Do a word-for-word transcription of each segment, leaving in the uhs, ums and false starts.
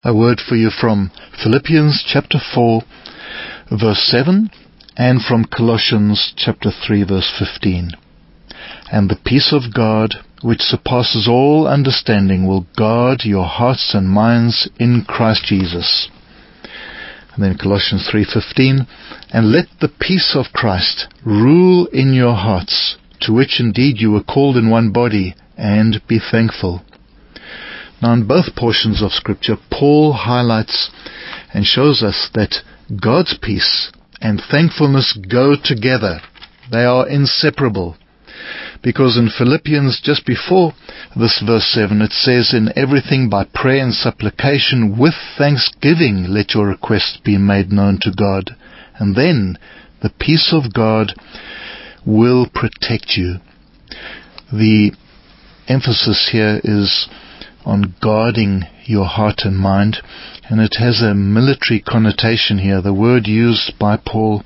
a word for you from Philippians chapter four, verse seven, and from Colossians chapter three, verse fifteen. And the peace of God, which surpasses all understanding, will guard your hearts and minds in Christ Jesus. And then Colossians three fifteen, and let the peace of Christ rule in your hearts, to which indeed you were called in one body, and be thankful. Now in both portions of Scripture, Paul highlights and shows us that God's peace and thankfulness go together. They are inseparable. Because in Philippians, just before this verse seven, it says, in everything by prayer and supplication with thanksgiving let your requests be made known to God. And then the peace of God will protect you. The emphasis here is on guarding your heart and mind, and it has a military connotation here. The word used by Paul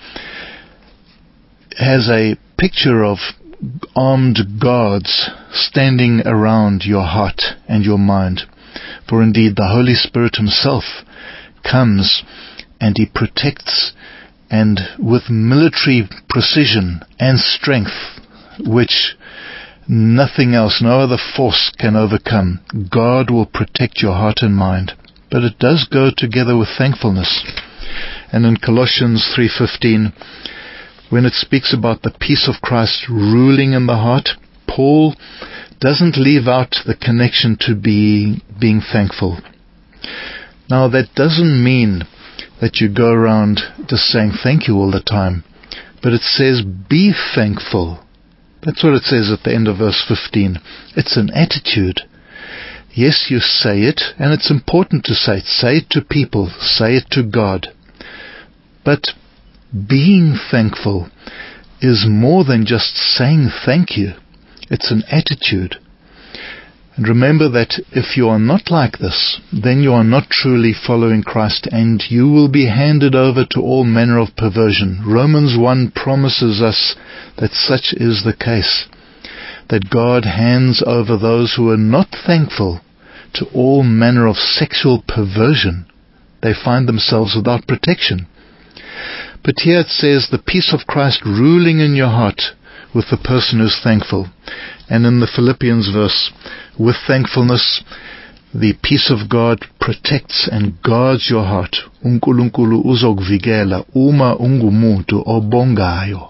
has a picture of armed guards standing around your heart and your mind. For indeed the Holy Spirit himself comes and he protects, and with military precision and strength, which nothing else, no other force can overcome, God will protect your heart and mind. But it does go together with thankfulness. And in Colossians three fifteen, when it speaks about the peace of Christ ruling in the heart, Paul doesn't leave out the connection to be, being thankful. Now that doesn't mean that you go around just saying thank you all the time, but it says be thankful. That's what it says at the end of verse fifteen. It's an attitude. Yes, you say it, and it's important to say it. Say it to people. Say it to God. But being thankful is more than just saying thank you. It's an attitude. And remember that if you are not like this, then you are not truly following Christ, and you will be handed over to all manner of perversion. Romans one promises us that such is the case, that God hands over those who are not thankful to all manner of sexual perversion. They find themselves without protection. But here it says the peace of Christ ruling in your heart with the person who's thankful. And in the Philippians verse, with thankfulness, the peace of God protects and guards your heart. uNkulunkulu uzokvikela uma ungumuntu obongayo.